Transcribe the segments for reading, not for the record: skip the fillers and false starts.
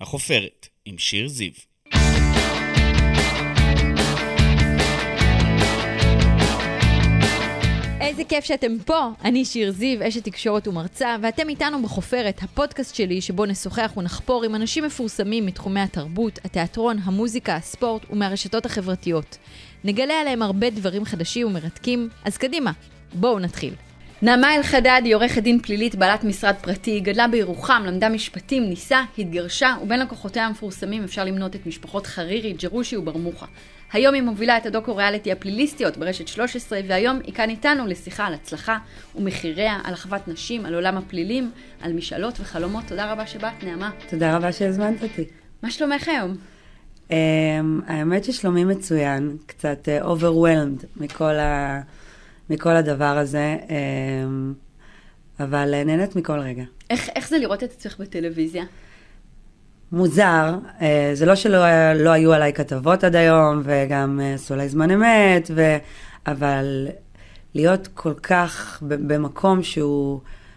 החופרת, עם שיר זיו. איזה כיף שאתם פה. אני שיר זיו, אשת תקשורת ומרצה, ואתם איתנו בחופרת, הפודקאסט שלי שבו נשוחח ונחפור עם אנשים מפורסמים מתחומי התרבות, התיאטרון, המוזיקה, הספורט ומהרשתות החברתיות. נגלה עליהם הרבה דברים חדשים ומרתקים, אז קדימה, בואו נתחיל. נעמה אלחדד היא עורכת דין פלילית, בעלת משרד פרטי, גדלה בירוחם, למדה משפטים, ניסה, התגרשה, ובין לקוחותיה המפורסמים אפשר למנות את משפחות חרירי, ג'רושי וברמוחה. היום היא מובילה את הדוקו-ריאליטי הפליליסטיות ברשת 13, והיום היא כאן איתנו לשיחה על הצלחה ומחיריה, על אחוות נשים, על עולם הפלילים, על משאלות וחלומות. תודה רבה שבאת, נעמה. תודה רבה שהזמנת אותי. מה שלומך היום? האמת ששלומי מצוין, קצת overwhelmed מכל הדבר הזה, אבל נהנית מכל רגע. איך זה לראות את עצמך בטלוויזיה? מוזר, זה לא שלא היו עליי כתבות עד היום, וגם עשו עליי זמן אמת, אבל להיות כל כך במקום שהוא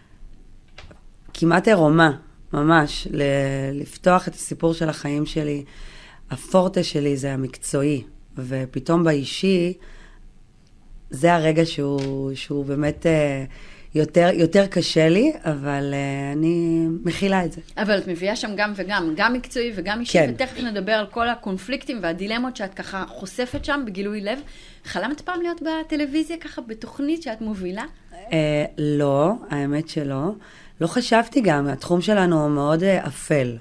כמעט עירומה, ממש, לפתוח את הסיפור של החיים שלי, הפורטה שלי זה המקצועי, ופתאום באישי, זה הרגע שהוא באמת יותר קשה לי, אבל אני מכילה את זה. אבל את מביאה שם גם וגם, גם מקצועי וגם אישי, כן. ותכף נדבר על כל הקונפליקטים והדילמות שאת ככה חושפת שם בגילוי לב. חלמת פעם להיות בטלוויזיה ככה בתוכנית שאת מובילה? לא, האמת שלא. לא חשבתי גם, התחום שלנו מאוד אפל.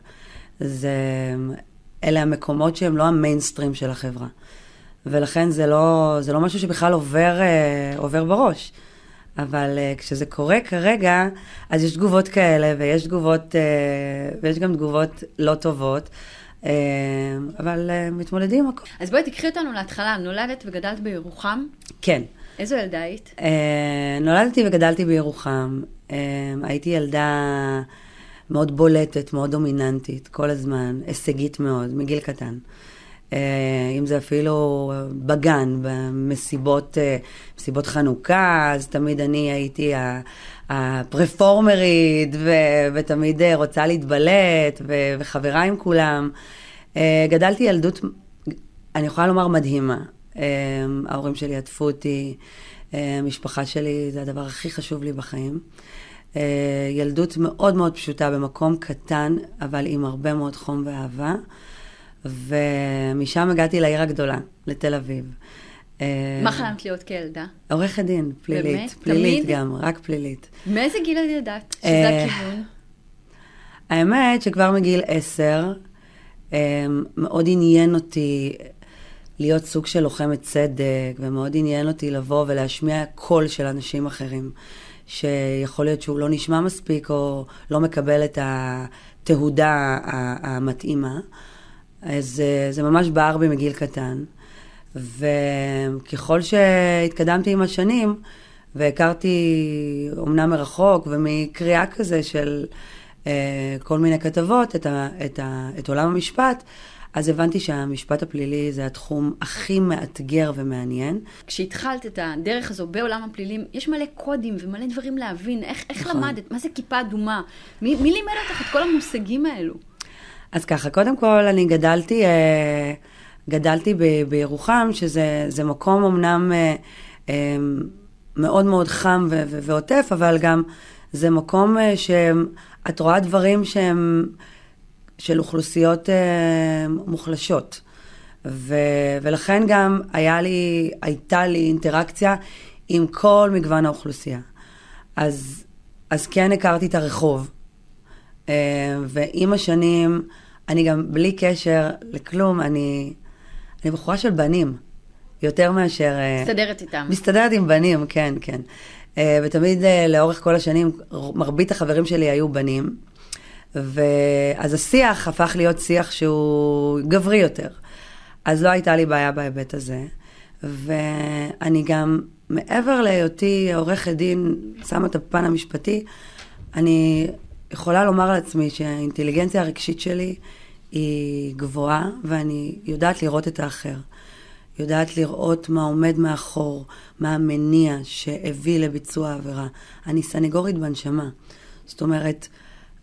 אלה המקומות שהם לא המיינסטרים של החברה. ולכן זה לא משהו שבכלל עובר בראש. אבל כשזה קורה כרגע, אז יש תגובות כאלה, ויש גם תגובות לא טובות, אבל מתמודדים הכל. אז בואי תקחי אותנו להתחלה, נולדת וגדלת בירוחם? כן. איזו ילדה היית? נולדתי וגדלתי בירוחם. הייתי ילדה מאוד בולטת, מאוד דומיננטית, כל הזמן, הישגית מאוד, מגיל קטן. אם זה אפילו בגן, במסיבות חנוכה, אז תמיד אני הייתי הפרפורמרית, ותמיד רוצה להתבלט, וחברה עם כולם. גדלתי ילדות, אני יכולה לומר מדהימה. ההורים שלי עטפו אותי, המשפחה שלי, זה הדבר הכי חשוב לי בחיים. ילדות מאוד מאוד פשוטה, במקום קטן, אבל עם הרבה מאוד חום ואהבה. ומשם הגעתי לעיר הגדולה, לתל אביב. מה חלמת להיות כילדה? עורכת דין, פלילית. באמת? פלילית תמיד? גם, רק פלילית. מאיזה גיל את ידעת שזה הכיוון? האמת שכבר מגיל 10, מאוד עניין אותי להיות סוג של לוחמת צדק, ומאוד עניין אותי לבוא ולהשמיע קול של אנשים אחרים, שיכול להיות שהוא לא נשמע מספיק, או לא מקבל את התהודה המתאימה. אז זה ממש בער בי מגיל קטן, וככל שהתקדמתי עם השנים, והכרתי אומנם מרחוק, ומקריאה כזה של כל מיני כתבות, את עולם המשפט, אז הבנתי שהמשפט הפלילי זה התחום הכי מאתגר ומעניין. כשהתחלת את הדרך הזו בעולם הפלילים, יש מלא קודים ומלא דברים להבין. איך למדת? מה זה כיפה אדומה? מי לימד אותך את כל המושגים האלו? אז ככה, קודם כל אני גדלתי בירוחם, שזה מקום אמנם מאוד מאוד חם ועוטף, אבל גם זה מקום שאת רואה דברים שהם של אוכלוסיות מוחלשות. ולכן גם הייתה לי אינטראקציה עם כל מגוון האוכלוסייה. אז כן הכרתי את הרחוב. ועם השנים, אני גם בלי קשר לכלום, אני בחורה של בנים, יותר מאשר... מסתדרת איתם. מסתדרת עם בנים, כן, כן. ותמיד לאורך כל השנים, מרבית החברים שלי היו בנים, אז השיח הפך להיות שיח שהוא גברי יותר. אז לא הייתה לי בעיה בהיבט הזה. ואני גם, מעבר להיותי עורכת דין, שמה את הפן המשפטי, אני יכולה לומר על עצמי שהאינטליגנציה הרגשית שלי היא גבוהה, ואני יודעת לראות את האחר. יודעת לראות מה עומד מאחור, מה המניע שהביא לביצוע העבירה. אני סניגורית בנשמה. זאת אומרת,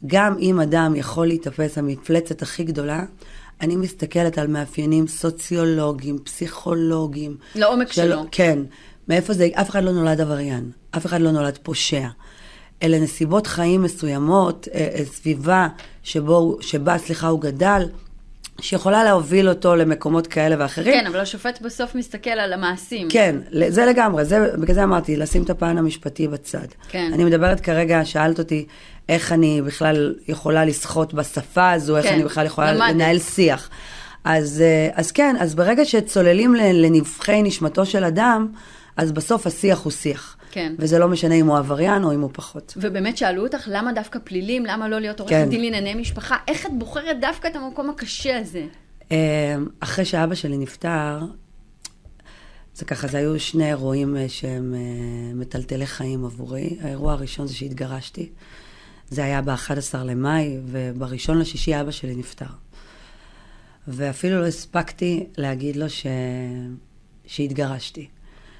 גם אם אדם יכול להתאפס המפלצת הכי גדולה, אני מסתכלת על מאפיינים סוציולוגיים, פסיכולוגיים. לעומק שלו. כן. מאיפה זה, אף אחד לא נולד עבריין, אף אחד לא נולד פושע. אלה נסיבות חיים מסוימות, סביבה שבה הוא גדל, שיכולה להוביל אותו למקומות כאלה ואחרים. כן, אבל השופט בסוף מסתכל על המעשים. כן, זה לגמרי, בגלל זה אמרתי, לשים את הפן המשפטי בצד. כן. אני מדברת כרגע, שאלת אותי, איך אני בכלל יכולה לשחות בשפה הזו, איך אני בכלל יכולה לנהל שיח. אז כן, אז ברגע שצוללים לנבחי נשמתו של אדם, אז בסוף השיח הוא שיח. כן. וזה לא משנה אם הוא עבריין או אם הוא פחות. ובאמת שאלו אותך, למה דווקא פלילים? למה לא להיות עורכת דין לענייני משפחה? איך את בוחרת דווקא את המקום הקשה הזה? אחרי שאבא שלי נפטר, זה ככה, זה היו שני אירועים שהם מטלטלי חיים עבורי. האירוע הראשון זה שהתגרשתי. זה היה ב-11 למאי, וב-1 לשישי אבא שלי נפטר. ואפילו לא הספקתי להגיד לו שהתגרשתי.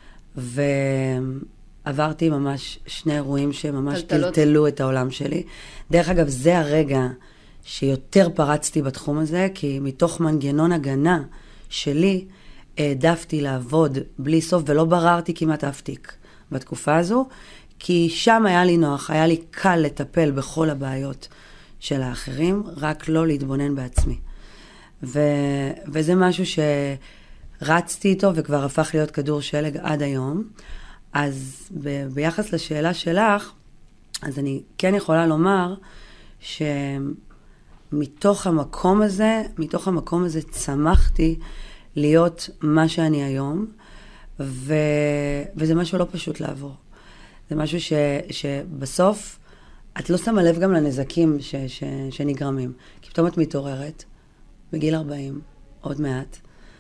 ועברתי ממש שני אירועים שממש טלטלו את העולם שלי. דרך אגב, זה הרגע שיותר פרצתי בתחום הזה, כי מתוך מנגנון הגנה שלי, העדפתי לעבוד בלי סוף, ולא בררתי כמעט אף תיק בתקופה הזו, כי שם היה לי נוח, היה לי קל לטפל בכל הבעיות של האחרים, רק לא להתבונן בעצמי. וזה משהו שרצתי איתו, וכבר הפך להיות כדור שלג עד היום. אז ביחס לשאלה שלך, אז אני כן יכולה לומר שמתוך המקום הזה צמחתי להיות מה שאני היום, וזה משהו לא פשוט לעבור. זה משהו שבסוף את לא שמה לב גם לנזקים שנגרמים. כי פתאום את מתעוררת בגיל 40, עוד מעט,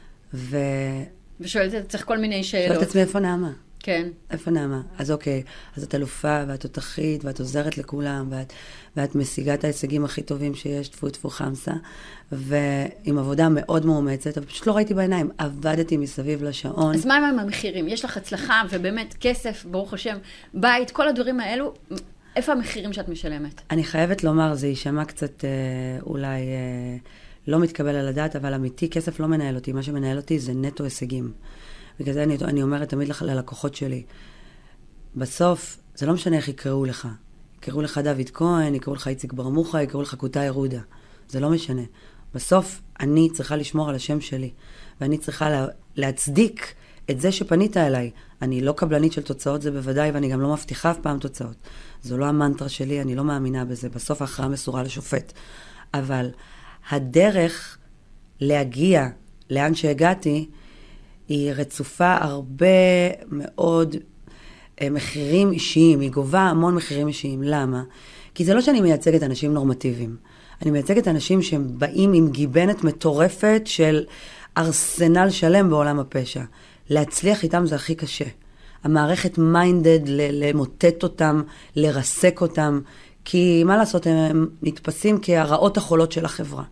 ושואלת את צריך כל מיני שאלות. שואלת את עצמי איפה נעמה. כן. איפה נעמה? אז אוקיי, אז את אלופה ואת תותחית ואת עוזרת לכולם ואת משיגה את ההישגים הכי טובים שיש, טפו חמסה, ועם עבודה מאוד מאומצת, אבל פשוט לא ראיתי בעיניים, עבדתי מסביב לשעון. אז מה עם המחירים? יש לך הצלחה ובאמת כסף, ברוך השם, בית, כל הדברים האלו, איפה המחירים שאת משלמת? אני חייבת לומר, זה יישמע קצת אולי לא מתקבל על הדעת, אבל אמיתי, כסף לא מנהל אותי, מה שמנהל אותי זה נטו הישגים. בגלל זה אני אומרת תמיד ללקוחות שלי, בסוף, זה לא משנה איך יקראו לך. יקראו לך דוד כהן, יקראו לך איציק ברמוחה, יקראו לך קוטה ירודה. זה לא משנה. בסוף, אני צריכה לשמור על השם שלי, ואני צריכה להצדיק את זה שפנית אליי. אני לא קבלנית של תוצאות, זה בוודאי, ואני גם לא מבטיחה אף פעם תוצאות. זו לא המנטרה שלי, אני לא מאמינה בזה. בסוף ההכרעה מסורה לשופט. אבל הדרך להגיע לאן שהגעתי, היא רצופה הרבה מאוד מחירים אישיים, היא גובה המון מחירים אישיים. למה? כי זה לא שאני מייצגת אנשים נורמטיביים. אני מייצגת אנשים שהם באים עם גיבנת מטורפת של ארסנל שלם בעולם הפשע. להצליח איתם זה הכי קשה. המערכת מיינדד, למוטט אותם, לרסק אותם, כי מה לעשות, הם נתפסים כהרעות החולות של החברה.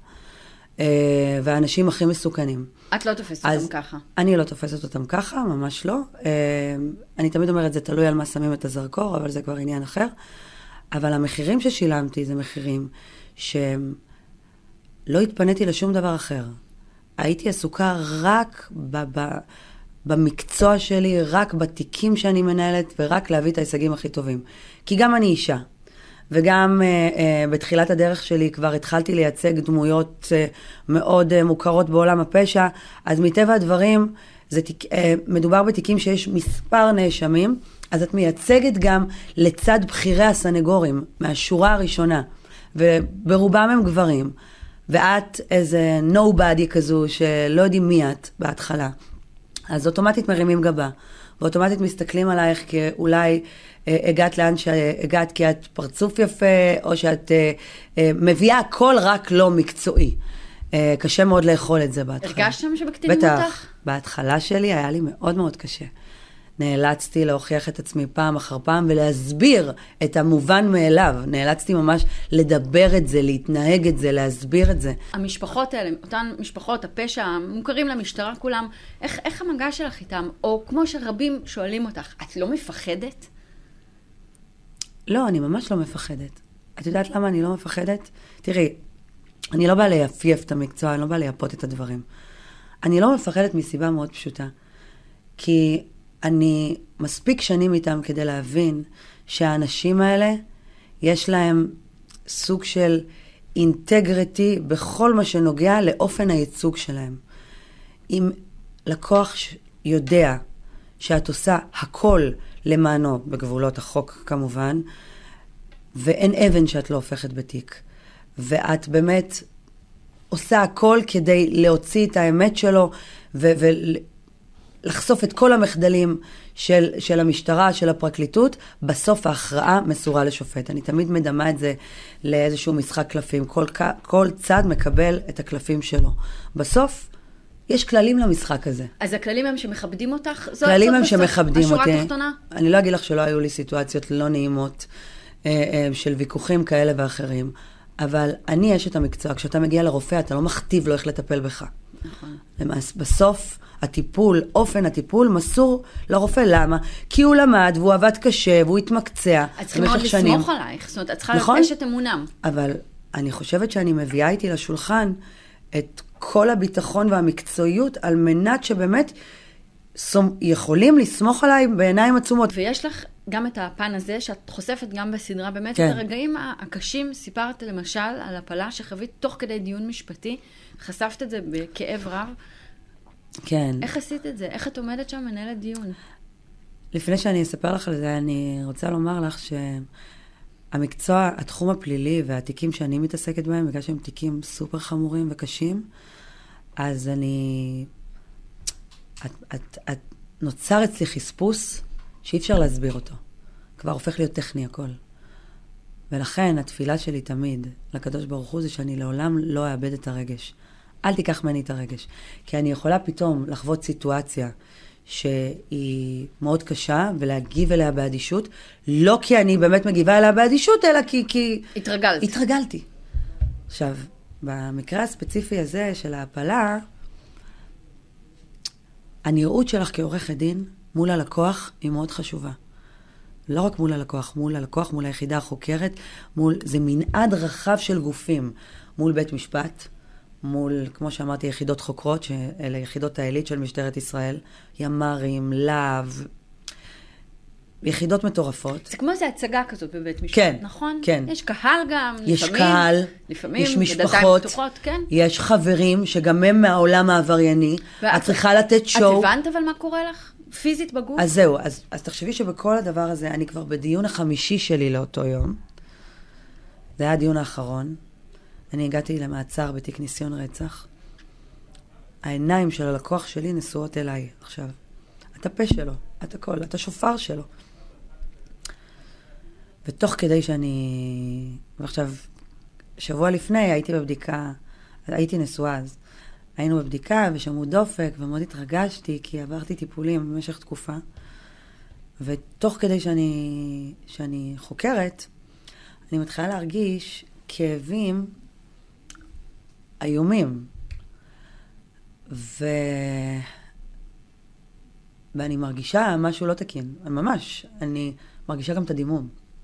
והאנשים הכי מסוכנים. את לא תופסת אותם ככה. אני לא תופסת אותם ככה, ממש לא. אני תמיד אומרת, זה תלוי על מה שמים את הזרקור, אבל זה כבר עניין אחר. אבל המחירים ששילמתי זה מחירים שלא התפניתי לשום דבר אחר. הייתי עסוקה רק במקצוע שלי, רק בתיקים שאני מנהלת, ורק להביא את ההישגים הכי טובים. כי גם אני אישה. וגם בתחילת הדרך שלי כבר התחלתי לייצג דמויות מאוד מוכרות בעולם הפשע, אז מטבע הדברים, מדובר בתיקים שיש מספר נאשמים, אז את מייצגת גם לצד בחירי הסנגורים, מהשורה הראשונה, וברובם הם גברים, ואת איזה nobody כזו שלא יודעים מי את בהתחלה, אז אוטומטית מרימים גבה, ואוטומטית מסתכלים עלייך כאולי הגעת לאן שהגעת כי את פרצוף יפה, או שאת מביאה הכל רק לא מקצועי. קשה מאוד לאכול את זה בהתחלה. הרגשת שם שבקטינים אותך? בטח. בהתחלה שלי היה לי מאוד מאוד קשה. נאלצתי להוכיח את עצמי פעם אחר פעם, ולהסביר את המובן מאליו. נאלצתי ממש לדבר את זה, להתנהג את זה, להסביר את זה. המשפחות האלה, אותן משפחות, הפשע, מוכרים למשטרה כולם, איך המגע שלך איתם? או כמו שרבים שואלים אותך, את לא מפחדת? לא, אני ממש לא מפחדת. את יודעת למה אני לא מפחדת? תראי, אני לא באה ליפייף את המקצוע, אני לא באה לייפות את הדברים. אני לא מפחדת מסיבה מאוד פשוטה. כי אני מספיק שנים איתם כדי להבין שהאנשים האלה, יש להם סוג של אינטגריטי בכל מה שנוגע לאופן הייצוג שלהם. אם לקוח יודע שאת עושה הכל למענו, בגבולות החוק כמובן, ואין אבן שאת לא הופכת בתיק, ואת באמת עושה הכל כדי להוציא את האמת שלו, ולחשוף את כל המחדלים של המשטרה, של הפרקליטות, בסוף ההכרעה מסורה לשופט. אני תמיד מדמה את זה לאיזשהו משחק קלפים. כל צד מקבל את הקלפים שלו. בסוף, יש כללים למשחק הזה. אז הכללים הם שמכבדים אותך? כללים הם שמכבדים אותי. השורה התחתונה? אני לא אגיד לך שלא היו לי סיטואציות לא נעימות, של ויכוחים כאלה ואחרים, אבל אני אשת המקצוע. כשאתה מגיע לרופא, אתה לא מכתיב לו איך לטפל בך. נכון. בסוף, הטיפול, אופן הטיפול, מסור לרופא. למה? כי הוא למד, והוא עבד קשה, והוא התמקצע. את צריכה מאוד לסמוך עלייך, זאת אומרת, את צריכה לבקש את אמונם. אבל אני חושבת שאני מביאה איתי לשולחן את כל הביטחון והמקצועיות, על מנת שבאמת יכולים לסמוך עליי בעיניים עצומות. ויש לך גם את הפן הזה, שאת חושפת גם בסדרה, באמת את הרגעים הקשים, סיפרת למשל על הפלה שחווית תוך כדי דיון משפטי, חשפת את זה בכאב רב. כן. איך עשית את זה? איך את עומדת שם מנהלת דיון? לפני שאני אספר לך על זה, אני רוצה לומר לך שהמקצוע, התחום הפלילי והתיקים שאני מתעסקת בהם, בגלל שהם תיקים סופר חמורים וקשים, אז נוצר אצלי חספוס שאי אפשר להסביר אותו. כבר הופך להיות טכני הכל. ולכן התפילה שלי תמיד לקדוש ברוך הוא זה שאני לעולם לא אאבד את הרגש. אל תיקח ממני את הרגש. כי אני יכולה פתאום לחוות סיטואציה שהיא מאוד קשה, ולהגיב אליה באדישות, לא כי אני באמת מגיבה אליה באדישות, אלא כי... התרגלתי. עכשיו, במקרה הספציפי הזה של ההפלה, הנראות שלך כעורכת דין מול הלקוח היא מאוד חשובה. לא רק מול הלקוח, מול היחידה החוקרת, זה מנעד רחב של גופים, מול בית משפט, מול, כמו שאמרתי, יחידות חוקרות, שאלה יחידות העילית של משטרת ישראל, ימ"רים, להב, יחידות מטורפות. זה כמו איזו הצגה כזאת בבית משפט, כן, נכון? כן. יש קהל גם, יש קהל, יש משפחות, כן? יש חברים שגם הם מהעולם העברייני, את צריכה לתת שואו. את הבנת אבל מה קורה לך? פיזית בגוף? אז זהו, אז תחשבי שבכל הדבר הזה, אני כבר בדיון החמישי שלי לאותו יום, זה היה הדיון האחרון, אני הגעתי למעצר בתיק ניסיון רצח, העיניים של הלקוח שלי נשואות אליי עכשיו, את הפה שלו, את הכל, את השופר שלו. ותוך כדי שאני, ועכשיו, שבוע לפני הייתי בבדיקה, הייתי נשואה אז, היינו בבדיקה ושמעו דופק ומאוד התרגשתי כי עברתי טיפולים במשך תקופה. ותוך כדי שאני חוקרת, אני מתחילה להרגיש כאבים איומים. ואני מרגישה משהו לא תקין. ממש, אני מרגישה גם את הדימום.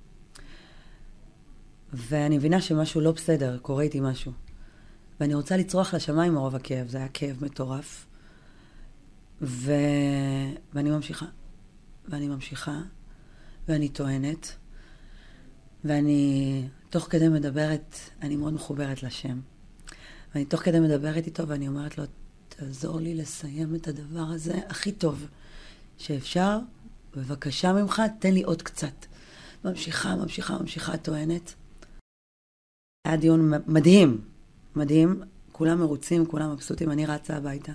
ואני מבינה שמשהו לא בסדר, קורה איתי משהו. ואני רוצה לצרוח לשמיים מרוב הכאב, זה היה כאב מטורף. ואני ממשיכה, ואני טוענת, ואני תוך כדי מדברת, אני מאוד מחוברת לשם. ואני תוך כדי מדברת איתו, ואני אומרת לו, תעזור לי לסיים את הדבר הזה הכי טוב שאפשר, בבקשה ממך, תן לי עוד קצת. ממשיכה, טוענת. היה דיון מדהים, כולם מרוצים, כולם מבסוטים, אני רצה הביתה.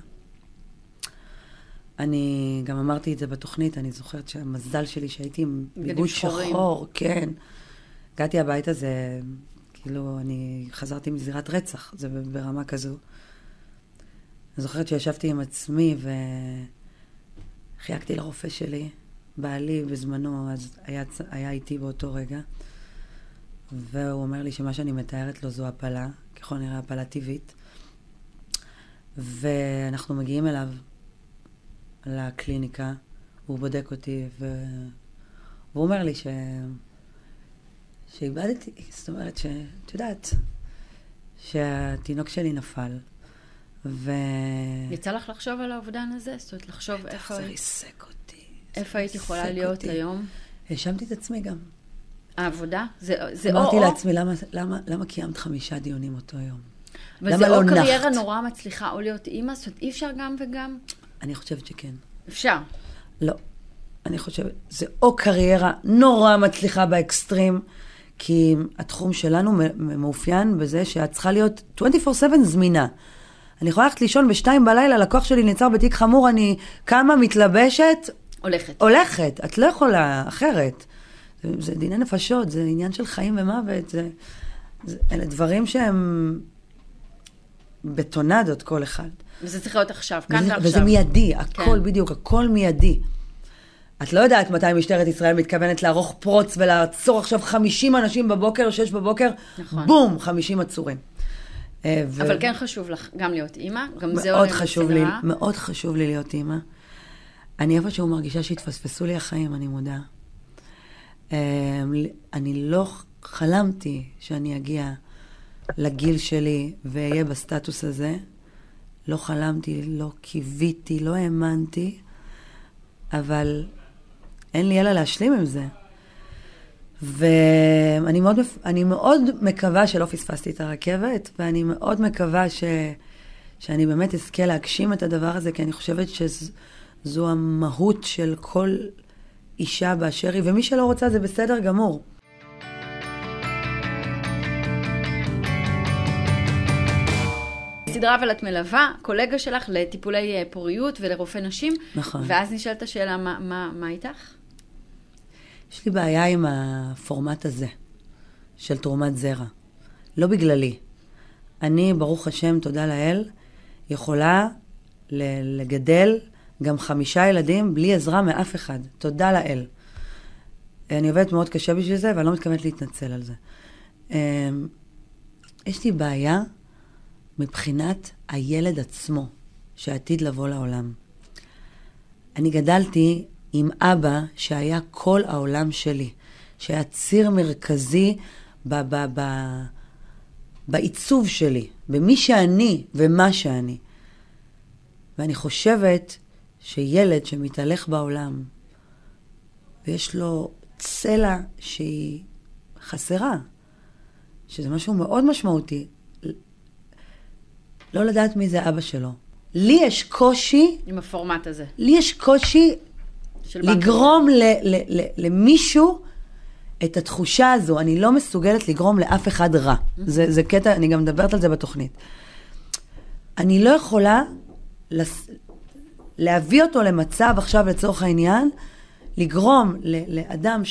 אני גם אמרתי את זה בתוכנית, אני זוכרת שהמזל שלי שהייתי עם ביגוד שחור, כן. הגעתי הביתה, זה כאילו, אני חזרתי מזירת רצח, זה ברמה כזו. אני זוכרת שישבתי עם עצמי וחייגתי לרופא שלי, בעלי בזמנו, אז היה איתי באותו רגע. והוא אומר לי שמה שאני מתארת לו זו הפלה, ככל נראה הפלה טבעית. ואנחנו מגיעים אליו לקליניקה, הוא בודק אותי, והוא אומר לי שאיבדתי, זאת אומרת שאת יודעת, שהתינוק שלי נפל, יצא לך לחשוב על האובדן הזה? זאת אומרת, לחשוב איפה... זה ריסק אותי. איפה היית יכולה להיות היום? האשמתי את עצמי גם. העבודה? זה אמרתי לעצמי, למה קיימת 5 דיונים אותו יום? וזה או קריירה נורא מצליחה, או להיות אימא, זאת אומרת, אי אפשר גם וגם? אני חושבת שכן. אפשר. לא. אני חושבת, זה או קריירה נורא מצליחה באקסטרים, כי התחום שלנו מאופיין בזה שאת צריכה להיות 24/7 זמינה. אני יכולה ללכת לישון ב2 בלילה, לקוח שלי נעצר בתיק חמור, אני קמה, מתלבשת, הולכת. את לא יכולה אחרת. זה דיני נפשות, זה עניין של חיים ומוות, אלה דברים שהם בטונדות כל אחד. וזה צריך להיות עכשיו, כאן ועכשיו. וזה מיידי, הכל בדיוק, הכל מיידי. את לא יודעת מתי משטרת ישראל מתכוונת לערוך פרוץ ולעצור עכשיו 50 אנשים בבוקר, 6 בבוקר, בום, 50 עצורים. אבל כן חשוב לך גם להיות אימא, גם זה מאוד חשוב לי, מאוד חשוב לי להיות אימא. אני איפשהו מרגישה שהתפספסו לי החיים, אני מודה. אני לא חלמתי שאני אגיע לגיל שלי ואהיה בסטטוס הזה. לא חלמתי, לא קיוויתי, לא האמנתי, אבל אין לי אלא להשלים עם זה. ואני מאוד מקווה שלא פספסתי את הרכבת, ואני מאוד מקווה שאני באמת אזכה להגשים את הדבר הזה, כי אני חושבת שזו המהות של כל אישה באשר היא, ומי שלא רוצה זה בסדר גמור. סדרה אבל את מלווה, קולגה שלך לטיפולי פוריות ולרופא נשים. נכון. ואז נשאלת השאלה, מה איתך? יש לי בעיה עם הפורמט הזה, של תרומת זרע. לא בגללי. אני, ברוך השם, תודה לאל, יכולה לגדל גם 5 ילדים בלי עזרה מאף אחד. תודה לאל. אני עובדת מאוד קשה בשביל זה, ואני לא מתכוונת להתנצל על זה. יש לי בעיה מבחינת הילד עצמו, שעתיד לבוא לעולם. אני גדלתי עם אבא שהיה כל העולם שלי, שהיה ציר מרכזי בעיצוב שלי, במי שאני ומה שאני. ואני חושבת שילד שמתהלך בעולם, ויש לו צלע שהיא חסרה, שזה משהו מאוד משמעותי, לא לדעת מי זה אבא שלו. לי יש קושי... עם הפורמט הזה. לי יש קושי לגרום למישהו את התחושה הזו. אני לא מסוגלת לגרום לאף אחד רע. זה קטע, אני גם מדברת על זה בתוכנית. אני לא יכולה להביא אותו למצב עכשיו לצורך העניין, לגרום לאדם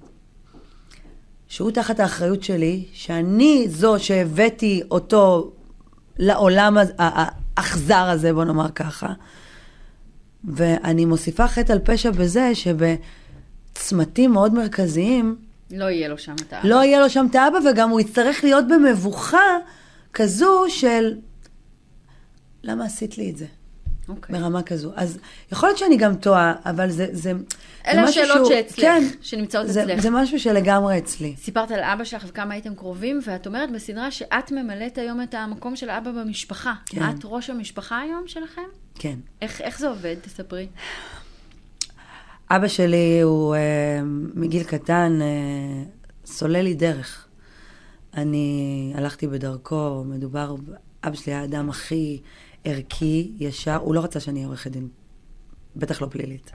שהוא תחת האחריות שלי, שאני זו שהבאתי אותו לעולם האכזר הזה, בוא נאמר ככה. ואני מוסיפה חטא על פשע בזה שבצמתים מאוד מרכזיים לא יהיה לו שם את האבא. לא יהיה לו שם את האבא, וגם הוא יצטרך להיות במבוכה כזו של למה עשית לי את זה? ברמה כזו. אז יכול להיות שאני גם טועה, אבל זה אלה השאלות שאצלך, כן, שנמצאות אצלך. זה משהו שלגמרי אצלי. סיפרת על אבא שלך וכמה הייתם קרובים, ואת אומרת בסדרה שאת ממלאת היום את המקום של אבא במשפחה. כן. את ראש המשפחה היום שלכם? כן. איך זה עובד? תספרי. אבא שלי הוא מגיל קטן סולל לי דרך. אני הלכתי בדרכו, מדובר, אבא שלי היה האדם הכי ערכי, ישר, הוא לא רצה שאני אהיה עורכת דין, בטח לא פלילית.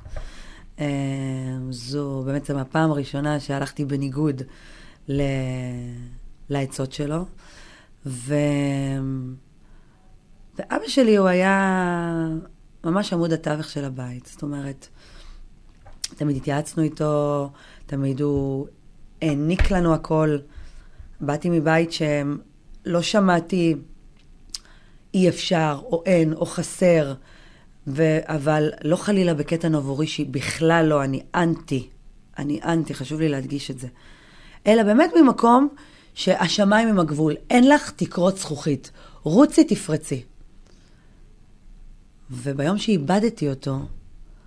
זו באמת הפעם הראשונה שהלכתי בניגוד לעצות שלו, ואבא שלי הוא היה ממש עמוד התווך של הבית, זאת אומרת, תמיד התייעצנו איתו, תמיד הוא העניק לנו הכל. באתי מבית שלא שמעתי אי אפשר, או אין, או חסר, אבל לא חלילה בקטע נובורישי, בכלל לא, אני אנטי, חשוב לי להדגיש את זה. אלא באמת ממקום שהשמיים עם הגבול, אין לך תקרות זכוכית, רוצי תפרצי. וביום שאיבדתי אותו,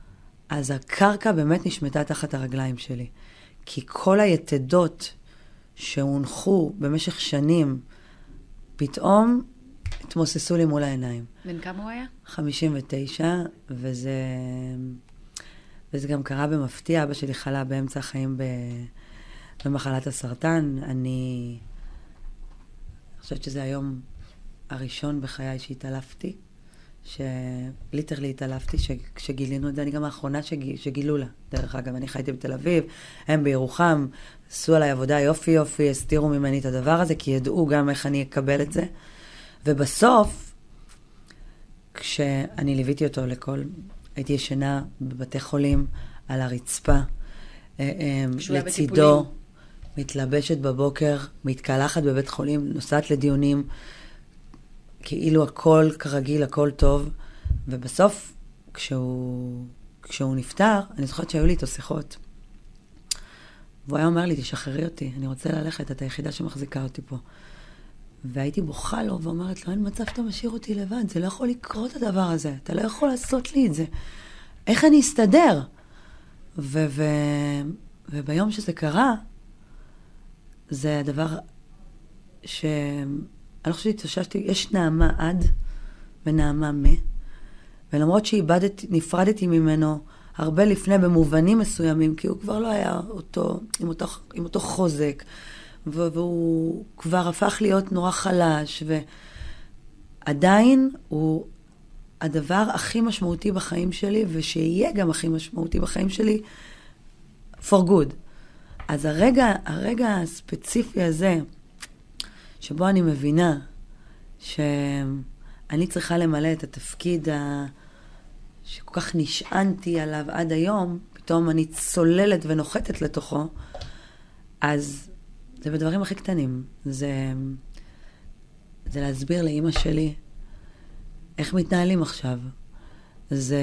אז הקרקע באמת נשמטה תחת הרגליים שלי. כי כל היתדות שהונחו במשך שנים, פתאום התמוססו לי מול העיניים. בן כמה הוא היה? 59, וזה גם קרה במפתיע. אבא שלי חלה באמצע החיים במחלת הסרטן. אני חושבת שזה היום הראשון בחיי שהתעלפתי, שליטרלי התעלפתי, שגילינו את זה. אני גם האחרונה שגילו לה. דרך אגב, אני חייתי בתל אביב, הם בירוחם, עשו עליי עבודה יופי, הסתירו ממני את הדבר הזה, כי ידעו גם איך אני אקבל את זה. ובסוף, כשאני ליוויתי אותו הייתי ישנה בבתי חולים, על הרצפה, לצידו, מתלבשת בבוקר, מתקלחת בבית חולים, נוסעת לדיונים, כאילו הכל כרגיל, הכל טוב. ובסוף, כשהוא נפטר, אני זוכרת שהיו לי איתו שיחות. והוא היה אומר לי, תשחררי אותי, אני רוצה ללכת, את היחידה שמחזיקה אותי פה. והייתי בוכה לו ואומרת לו, אין מצב שאתה משאיר אותי לבד, זה לא יכול לקרות הדבר הזה, אתה לא יכול לעשות לי את זה. איך אני אסתדר? וביום שזה קרה, זה הדבר אני לא חושבת שהתאוששתי, יש נעמה עד ונעמה ולמרות שנפרדתי ממנו הרבה לפני במובנים מסוימים, כי הוא כבר לא היה עם אותו חוזק, והוא כבר הפך להיות נורא חלש, ועדיין הוא הדבר הכי משמעותי בחיים שלי, ושיהיה גם הכי משמעותי בחיים שלי, for good. אז הרגע הספציפי הזה, שבו אני מבינה שאני צריכה למלא את התפקיד שכל כך נשענתי עליו עד היום, פתאום אני צוללת ונוחתת לתוכו, אז זה בדברים הכי קטנים. זה להסביר לאמא שלי איך מתנהלים עכשיו. זה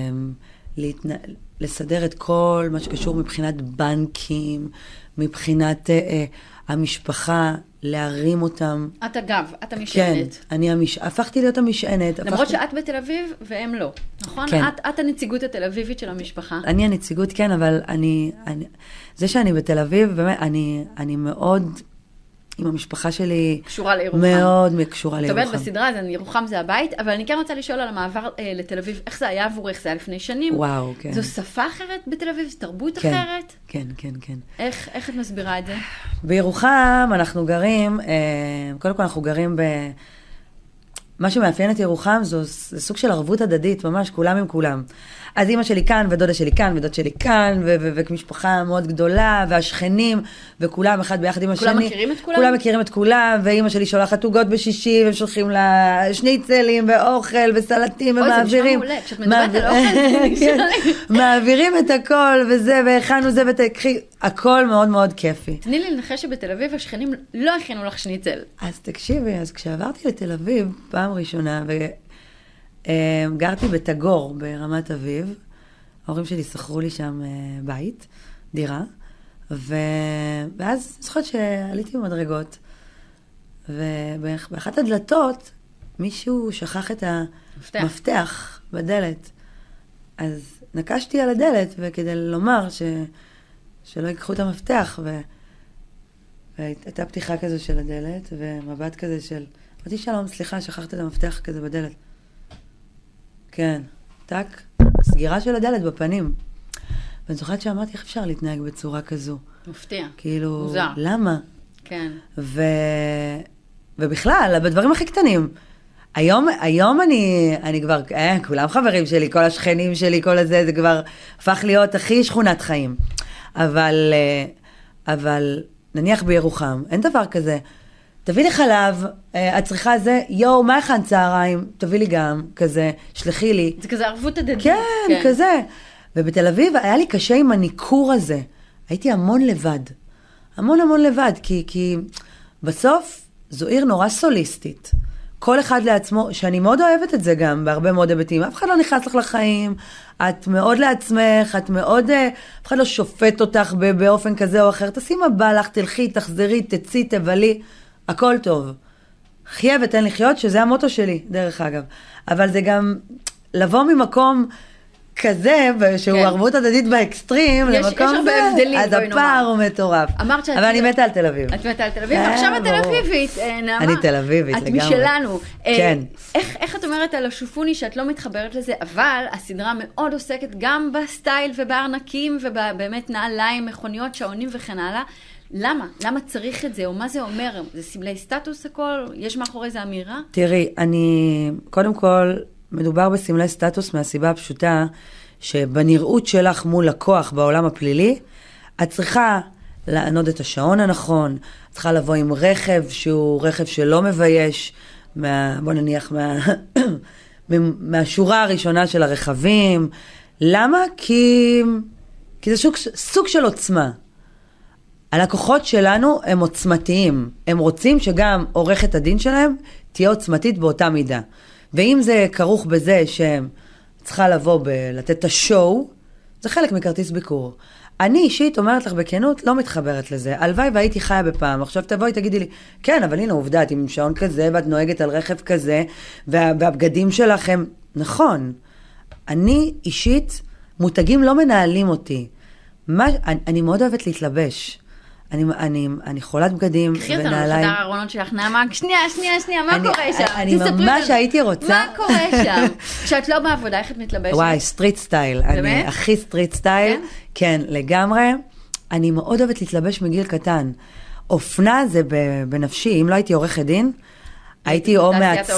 לסדר את כל מה שקשור מבחינת בנקים, מבחינת המשפחה, להרים אותם. את אגב, את המשענת. כן, הפכתי להיות המשענת. למרות שאת בתל אביב והם לא, נכון? כן. את הנציגות התל אביבית של המשפחה. אני הנציגות, כן, אבל זה שאני בתל אביב, באמת, אני מאוד, עם המשפחה שלי, קשורה לירוחם. מאוד קשורה לירוחם. זאת אומרת, בסדרה הזאת, ירוחם זה הבית, אבל אני כן רוצה לשאול על המעבר לתל אביב, איך זה היה עבור, איך זה היה לפני שנים? וואו, כן. זו שפה אחרת בתל אביב? זו תרבות כן, אחרת? כן. איך את מסבירה את זה? בירוחם אנחנו גרים, קודם כל אנחנו גרים מה שמאפיין את ירוחם זה סוג של ערבות הדדית, ממש כולם עם כולם. אז אמא שלי כאן, ודודה שלי כאן, ודוד שלי כאן, ומשפחה מאוד גדולה, והשכנים, וכולם אחד ביחד עם השני. כולם מכירים את כולם? כולם מכירים את כולם, ואמא שלי שולחת עוגות בשישי, והם שולחים לה שניצלים, ואוכל, וסלטים, ומעבירים. אוי, זה נשמע מעולה, כשאת מדברת על אוכל, זה נשמע. מעבירים את הכל, וזה, והכנו זה, ותקחי, הכל מאוד מאוד כיפי. תני לי לנחש שבתל אביב השכנים לא הכינו לך שניצל. אז תקשיבי, אז כשעברתי לתל אביב, פעם ראשונה, גרתי בתגור ברמת אביב, ההורים שלי שכרו לי שם בית, דירה, ואז זוכרת שעליתי במדרגות, ובאחת הדלתות מישהו שכח את המפתח בדלת, אז נקשתי על הדלת, וכדי לומר שלא ייקחו את המפתח, והייתה פתיחה כזו של הדלת, ומבט כזה של, אמרתי שלום, סליחה, שכחת את המפתח כזה בדלת. כן, טק, סגירה של הדלת בפנים. ואני זוכרת שאמרתי, איך אפשר להתנהג בצורה כזו? מפתיע. כאילו, מוזר. למה? כן. ובכלל, בדברים הכי קטנים. היום אני כבר, כולם חברים שלי, כל השכנים שלי, כל הזה, זה כבר הפך להיות הכי שכונת חיים. אבל נניח בירוחם, אין דבר כזה. תביא לי חלב, את צריכה זה, מה הכנת צהריים? תביא לי גם, כזה, שלחי לי. זה כזה ערבות הדדית. כן, כזה. ובתל אביב היה לי קשה עם הניקור הזה. הייתי המון לבד. המון לבד, כי בסוף זו עיר נורא סוליסטית. כל אחד לעצמו, שאני מאוד אוהבת את זה גם, בהרבה מאוד היבטים. אף אחד לא נכנס לך לחיים, את מאוד לעצמך, אף אחד לא שופט אותך באופן כזה או אחר. תשים מה לך, תלכי, תחזרי, תצאי, תבלי. הכל טוב. חיה ותן לחיות, שזה המוטו שלי, דרך אגב. אבל זה גם לבוא ממקום כזה, שהוא ערבות הדדית באקסטרים, למקום זה, אז הפער הוא מטורף. אבל אני מתה על תל אביב. את מתה על תל אביב, עכשיו את תל אביבית, נעמה. אני תל אביבית לגמרי. את משלנו. כן. איך את אומרת על השופוני שאת לא מתחברת לזה, אבל הסדרה מאוד עוסקת גם בסטייל ובארנקים, ובאמת נעליים, מכוניות, שעונים וכן הלאה. למה? למה צריך את זה? או מה זה אומר? זה סמלי סטטוס הכל? יש מאחורי זה אמירה? תראי, קודם כל, מדובר בסמלי סטטוס מהסיבה הפשוטה, שבנראות שלך מול לקוח בעולם הפלילי, את צריכה לענוד את השעון הנכון, את צריכה לבוא עם רכב שהוא רכב שלא מבייש, בוא נניח, מהשורה הראשונה של הרכבים. למה? כי זה סוג של עוצמה. הלקוחות שלנו הם עוצמתיים. הם רוצים שגם עורכת הדין שלהם תהיה עוצמתית באותה מידה. ואם זה כרוך בזה שהם צריכה לבוא לתת את השואו, זה חלק מכרטיס ביקור. אני אישית אומרת לך בכנות, לא מתחברת לזה. הלוואי והייתי חיה בפעם. עכשיו תבואי, תגידי לי, כן, אבל הנה עובדה, את עם שעון כזה, ואת נוהגת על רכב כזה, והבגדים שלכם, נכון. אני אישית, מותגים לא מנהלים אותי. אני מאוד אוהבת להתלבש. אני חולת בגדים קחי אותנו לחדר הארונות שלך, נעמה, שנייה, מה קורה שם? אני ממש הייתי רוצה. מה קורה שם? כשאת לא בעבודה, איך את מתלבשת? וואי, סטריט סטייל. אני הכי סטריט סטייל. כן, לגמרי. אני מאוד אוהבת להתלבש מגיל קטן. אופנה זה בנפשי, אם לא הייתי עורכת דין, הייתי או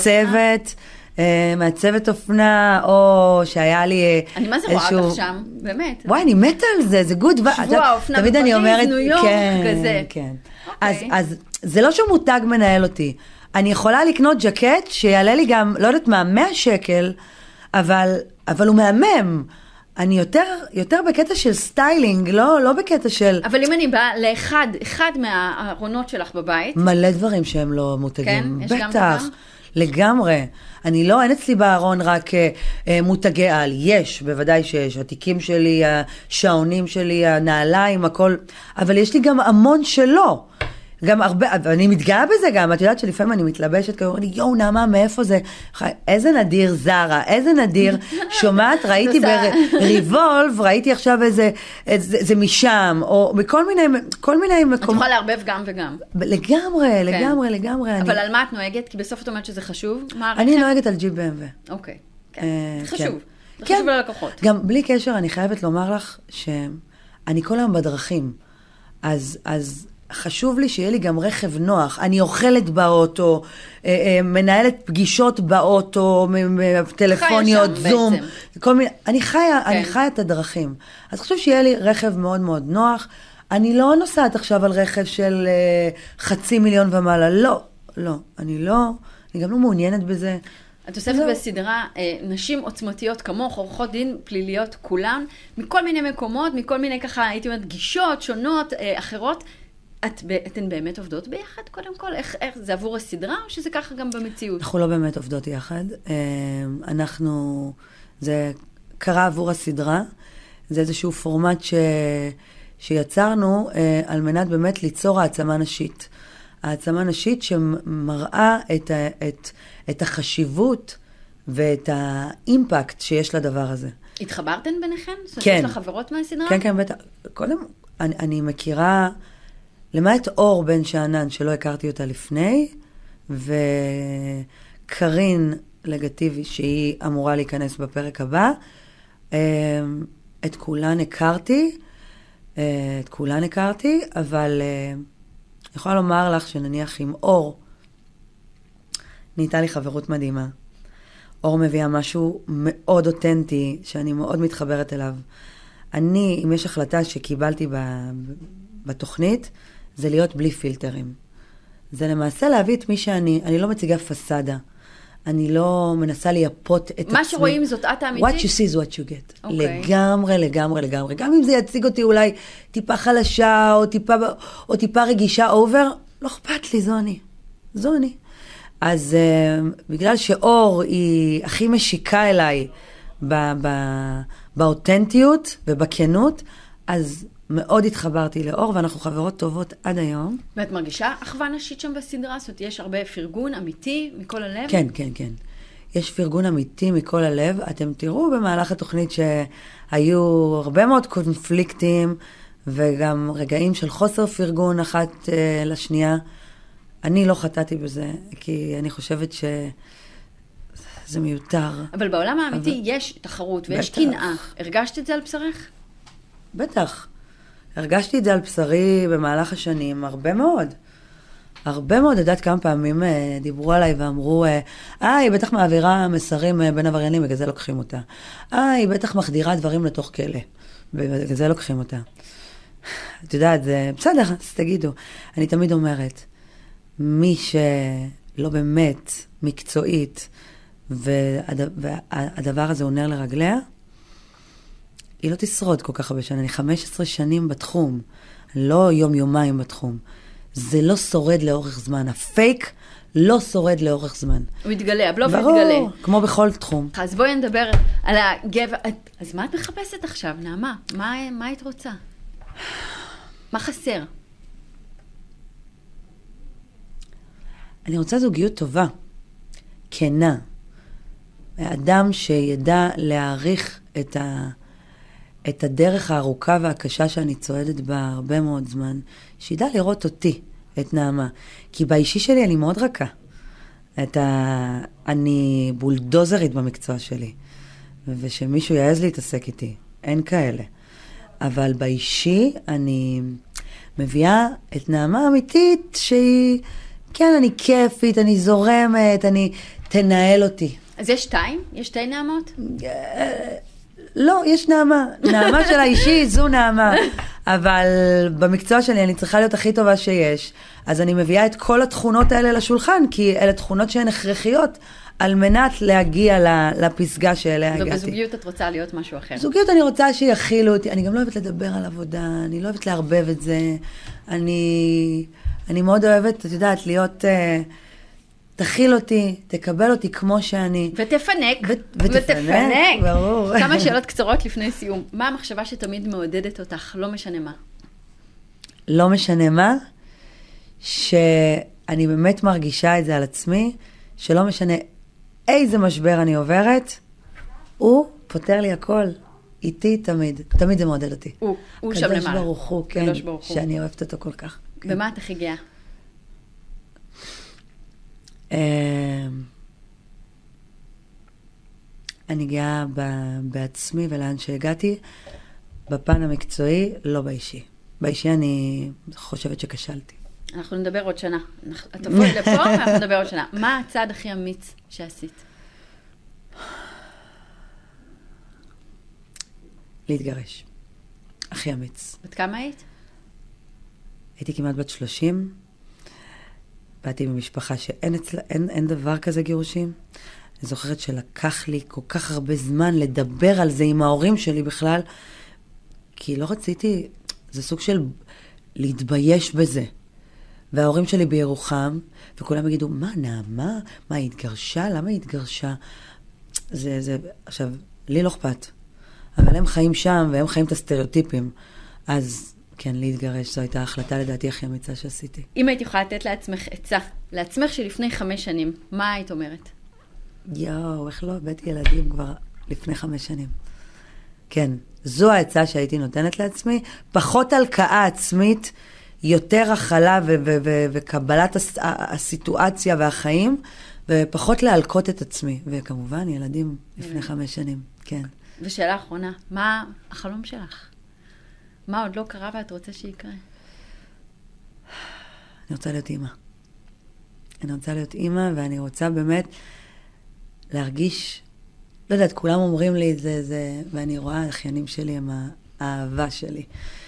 מעצבת אופנה, או שהיה לי אני מה זה רואה אותך שם? באמת. וואי, אני מתה על זה, זה גוד. שבוע, אופנה בפריז, ניו יורק, כזה. כן. אז זה לא שהוא מותג מנהל אותי. אני יכולה לקנות ג'קט שיעלה לי גם, לא יודעת מה, 100 שקל, אבל הוא מהמם. אני יותר בקטע של סטיילינג, לא בקטע של... אבל אם אני באה לאחד מהארונות שלך בבית... מלא דברים שהם לא מותגים. כן? יש גם בטח. לגמרי. אין אצלי בארון רק מותגי על. יש, בוודאי שיש. התיקים שלי, השעונים שלי, הנעליים, הכל. אבל יש לי גם המון שלא. גם הרבה, אני מתגאה בזה גם. את יודעת שלפעמים אני מתלבשת, כאילו, יואו, נעמה, מאיפה זה? איזה נדיר זרה, איזה נדיר. שומעת, ראיתי בריבולב, ראיתי עכשיו זה משם, או בכל מיני מקומות. את יכולה לערבב גם וגם. לגמרי. אבל על מה את נוהגת? כי בסוף את אומרת שזה חשוב. אני נוהגת על ג'יפ BMW. אוקיי, כן. זה חשוב. זה חשוב ללקוחות. גם בלי קשר, אני חייבת לומר לך שאני כל היום בדרכים. אז חשוב לי שיהיה לי גם רכב נוח. אני אוכלת באוטו, מנהלת פגישות באוטו, טלפוניות, זום. אני חיה את הדרכים. אז חשוב שיהיה לי רכב מאוד מאוד נוח. אני לא נוסעת עכשיו על רכב של 500,000 ומעלה. לא. אני גם לא מעוניינת בזה. את אוספת בסדרה נשים עוצמתיות כמוך, עורכות דין פליליות כולן, מכל מיני מקומות, מכל מיני ככה, הייתי אומרת, גישות שונות, אחרות. אתן באמת עובדות ביחד קודם כל? איך זה עבור הסדרה או שזה ככה גם במציאות? אנחנו לא באמת עובדות יחד. זה קרה עבור הסדרה. זה איזשהו פורמט שיצרנו על מנת באמת ליצור העצמה נשית. העצמה נשית שמראה את החשיבות ואת האימפקט שיש לדבר הזה. התחברתן ביניכן? כן. יש לך חברות מהסדרה? כן, בטח. קודם, אני מכירה... למעט אור בן שאנן, שלא הכרתי אותה לפני, וקרין לגטיבי, שהיא אמורה להיכנס בפרק הבא, את כולן הכרתי, אבל אני יכולה לומר לך שנניח עם אור, נהייתה לי חברות מדהימה. אור מביאה משהו מאוד אותנטי, שאני מאוד מתחברת אליו. אם יש החלטה שקיבלתי בתוכנית, זה להיות בלי פילטרים. זה למעשה להביא את מי אני לא מציגה פסדה. אני לא מנסה לייפות את עצמי. מה שרואים זאת את האמיתית? What you see is what you get. לגמרי. גם אם זה יציג אותי אולי טיפה חלשה, או טיפה רגישה אובר, לא אכפת לי, זו אני. אז בגלל שאור היא הכי משיקה אליי באותנטיות ובכנות, אז מאוד התחברתי לאור, ואנחנו חברות טובות עד היום. ואת מרגישה אחווה נשית שם בסדרה? זאת אומרת, יש הרבה פרגון אמיתי מכל הלב? כן. יש פרגון אמיתי מכל הלב. אתם תראו במהלך התוכנית שהיו הרבה מאוד קונפליקטים, וגם רגעים של חוסר פרגון אחת לשנייה. אני לא חטאתי בזה, כי אני חושבת שזה מיותר. אבל בעולם האמיתי יש תחרות ויש קנאה. הרגשת את זה על בשרך? בטח. הרגשתי את זה על בשרי במהלך השנים, הרבה מאוד. הרבה מאוד, יודעת כמה פעמים דיברו עליי ואמרו, היא בטח מעבירה מסרים בין עבריינים, בגלל זה לוקחים אותה. היא בטח מחדירה דברים לתוך כלא, בגלל זה לוקחים אותה. את יודעת, זה בסדר, אז תגידו. אני תמיד אומרת, מי שלא באמת מקצועית, והדבר הזה הוא נר לרגליה, היא לא תשרוד כל כך הרבה שנים. אני 15 שנים בתחום, לא יום-יומיים בתחום. זה לא שורד לאורך זמן. הפייק לא שורד לאורך זמן. הוא יתגלה, הבלוף יתגלה. ברור, כמו בכל תחום. אז בואי נדבר על הגבר. אז מה את מחפשת עכשיו, נעמה? מה היית רוצה? מה חסר? אני רוצה זוגיות טובה, כנה. אדם שידע להעריך את הדרך הארוכה והקשה שאני צועדת בה הרבה מאוד זמן, שידע לראות אותי, את נעמה. כי באישי שלי אני מאוד רכה. אני בולדוזרית במקצוע שלי. ושמישהו יעז להתעסק איתי. אין כאלה. אבל באישי אני מביאה את נעמה אמיתית שהיא, כן, אני כיפית, אני זורמת, תנהל אותי. אז יש שתיים? יש שתי נעמות? לא, יש נעמה. נעמה של האישי, זו נעמה. אבל במקצוע שלי אני צריכה להיות הכי טובה שיש. אז אני מביאה את כל התכונות האלה לשולחן, כי אלה תכונות שהן הכרחיות, על מנת להגיע לפסגה שאליה הגעתי. ובזוגיות את רוצה להיות משהו אחר. בזוגיות אני רוצה שיכילו אותי. אני גם לא אוהבת לדבר על עבודה, אני לא אוהבת לערבב את זה. אני מאוד אוהבת, את יודעת, להיות... תכיל אותי, תקבל אותי כמו שאני. ותפנק. ותפנק, ברור. כמה שאלות קצרות לפני סיום. מה המחשבה שתמיד מעודדת אותך? לא משנה מה. לא משנה מה? שאני באמת מרגישה את זה על עצמי, שלא משנה איזה משבר אני עוברת, הוא פותר לי הכל. איתי תמיד. תמיד זה מעודד אותי. הוא שם למעלה. קדוש ברוך הוא, כן. שאני אוהבת אותו כל כך. במה את הכי גאה? אני גאה בעצמי ולאן שהגעתי, בפן המקצועי, לא באישי. באישי אני חושבת שכשלתי. אנחנו נדבר עוד שנה. את תבואי לפה ואנחנו נדבר עוד שנה. מה הצעד הכי אמיץ שעשית? להתגרש. הכי אמיץ. בת כמה היית? הייתי כמעט בת 30. באתי במשפחה שאין דבר כזה גירושים. אני זוכרת שלקח לי כל כך הרבה זמן לדבר על זה עם ההורים שלי בכלל, כי לא רציתי, זה סוג של להתבייש בזה. וההורים שלי בירוחם, וכולם יגידו, מה, נעמה? מה, היא התגרשה? למה היא התגרשה? עכשיו, לי לא אכפת. אבל הם חיים שם, והם חיים את הסטריאוטיפים. אז כן, להתגרש, זו הייתה ההחלטה לדעתי הכי אמיצה שעשיתי. אם היית יכולה לתת לעצמך עצה, לעצמך שלפני 5 שנים, מה היית אומרת? איך לא הבאתי ילדים כבר לפני 5 שנים. כן, זו העצה שהייתי נותנת לעצמי, פחות הלקאה עצמית, יותר הכלה וקבלת הסיטואציה והחיים, ופחות להלקות את עצמי. וכמובן, ילדים לפני 5 שנים, כן. ושאלה אחרונה, מה החלום שלך? מה עוד לא קרה ואת רוצה שיקרה? אני רוצה להיות אימא. אני רוצה להיות אימא, ואני רוצה באמת להרגיש, לא יודעת, כולם אומרים לי את זה, ואני רואה, האחיינים שלי הם האהבה שלי.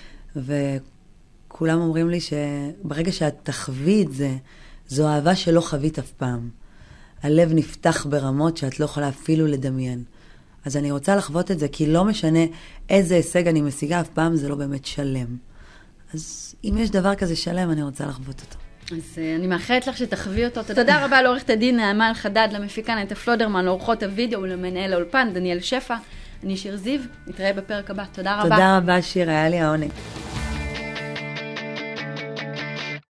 וכולם אומרים לי שברגע שאת תחווי את זה, זו אהבה שלא חווית אף פעם. הלב נפתח ברמות שאת לא יכולה אפילו לדמיין. אז אני רוצה לחוות את זה, כי לא משנה איזה הישג אני משיגה, אף פעם זה לא באמת שלם. אז אם יש דבר כזה שלם, אני רוצה לחוות אותו. אז אני מאחלת לך שתחווי אותו. תודה רבה לעורכת הדין נעמה אלחדד, למפיקה נטע פלודרמן, לעורכות הוידאו ולמנהל האולפן דניאל שפע. אני שיר זיו, נתראה בפרק הבא. תודה רבה. תודה רבה שיר, היה לי העונג.